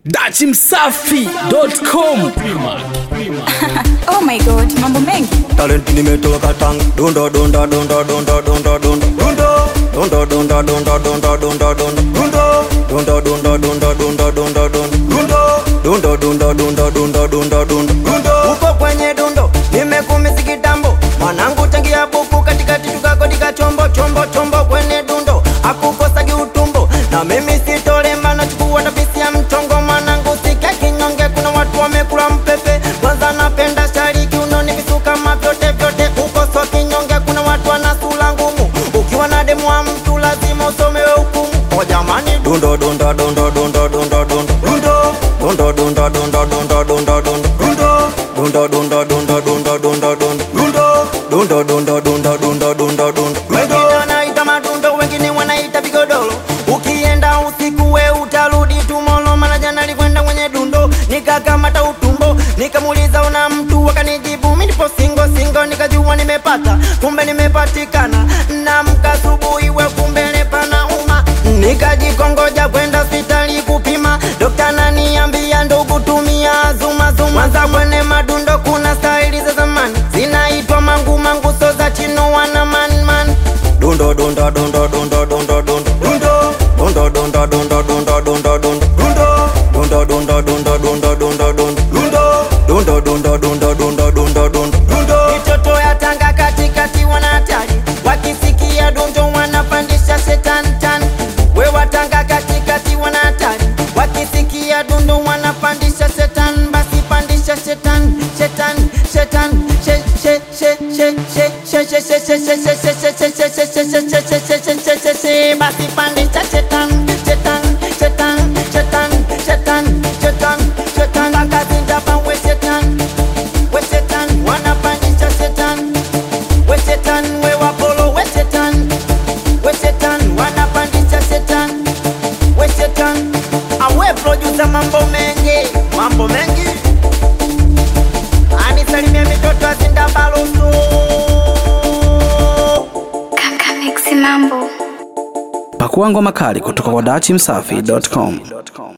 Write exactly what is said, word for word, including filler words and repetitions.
dachi msafi dot com. Oh my god, mambo mengi. Talent nimetoka Tanga. Dunda dunda dunda dunda dunda dunda. Dunda dunda dunda dunda dunda dunda. Dunda dunda dunda dunda dunda dunda. Dunda dunda dunda dunda dunda dunda. Uko kwenye dundo, nimekumisi kitambo. Mwanangu changia buku katikati tukakodika chombo chombo chombo kwenye dundo. Akukosa kiutumbo. Na mimi sitolema na chukua tapisi ya mchongo. Mwanangu sike kinyonge, kuna watu wamekula mpepe. Kwanza napenda shariki unoni visuka mavyote vyote. Uko so kinyonge, kuna watu wanasula ngumu. Ukiwa na demu wa mtu lazima usomewe hukumu. O jamani dundo dunda dunda dunda dunda dunda. Dunda dunda dunda dunda dunda dunda. Dunda dunda dunda dunda dunda dunda. Dunda dunda dunda dunda dunda dunda. Wengine wanaita madundo, wengine wanaita vigodoro. Ukienda usiku we utarudi tumolo. Mara jana nilikwenda kwenye dundo, nikakamata utumbo. Nikamuuliza una mtu, wakanijibu mimi nipo singo singo. Nikajua nimepata, kumbe nimepatikana. Na mkasubuhi we kumbe nepana uma. Nikajikongoja kwenda hospitali kupima. Dokta naniambia ndugu tumia zuma zuma. Mwanza kwenye madundo kuna staili za zamani, zinaitwa mangu mangu so za chino wana man man. Dundo dunda dunda dunda dunda dunda. Dunda dunda dunda dunda dunda dunda. Dunda dunda dunda dunda dunda dunda. Dunda dunda dunda dunda dunda dunda. Mitoto ya Tanga katikati wana hatari, wakisikia dundo wanapandisha shetani tani. Wewa Tanga katikati wana hatari, wakisikia dundo wanapandisha shetani. Basi pandisha shetani shetani shetani she she she she she she she she she she. Basi pandisha shetani shetani shetani shetani shetani shetani shetani. Akazinda pa we shetani we shetani wanapandisha shetani we shetani. We wapolo we shetani we shetani wanapandisha shetani we shetani. Awe producer mambo mengi mambo mengi. Anisalimia mitoto azinda baloso. Kaka mixi mambo. Pakua ngoma kali kutoka kwa dachi msafi dot com.